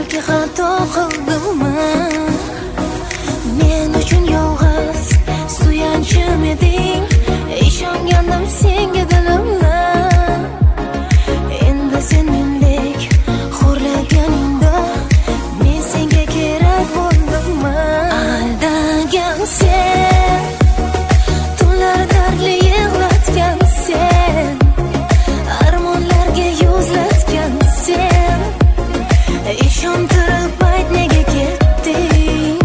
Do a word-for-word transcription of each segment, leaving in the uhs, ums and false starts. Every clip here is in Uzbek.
balki xato qildimmi? Men uchun yolg'iz suyanchim eding, ishongandim senga dilimni. Endi sen mendek xo'rlaganingda men senga kerak bo'ldimmi? Aldagan sen, tunlar dardli yig'latgan sen, armonlarga yuzlatgan sen, ishontirib ayt nega ketding?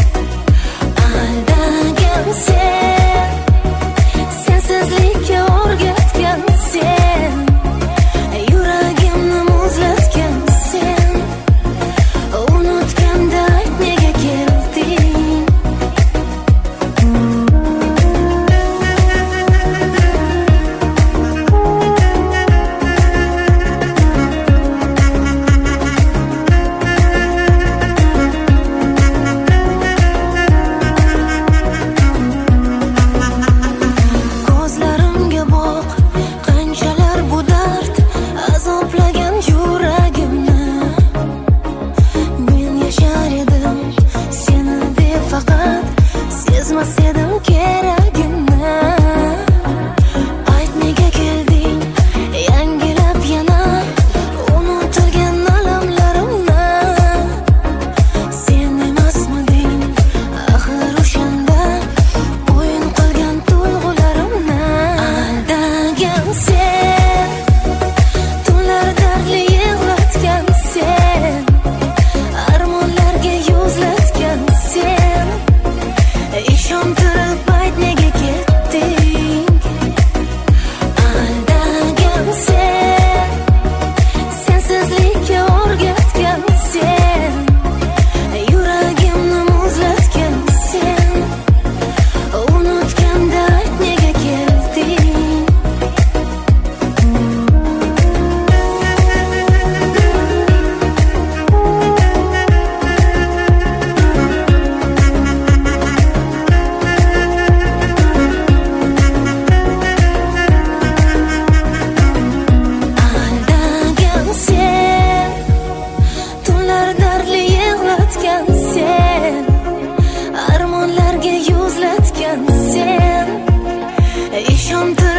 Aldagan sen, sensizlikka o'rgatgan sen, yuragimni muzlatgan sen, unutganda ayt nega kelding? Ko'zlarimga boq, qanchalar bu dard azoblagan yuragimni. Men yashar edim seni deb faqat, sezmas edim keragingni. Ayt nega kelding yangilab yana unutilgan alamlarimni? Sen emasmiding axir o'shanda o'yin qilgan tuyg'ularimni? Aldagan sen, tunlar dardli yig'latgan sen, armonlarga yuzlatgan sen, ishontirib ayt nega ketding? Aldagan sen, sensizlikka o'rgatgan sen, yuragimni muzlatgan sen, unutganda ayt nega kelding? Aldagan sen, tunlar dardli yig'latgan sen, armonlarga yuzlatgan sen, ishontirib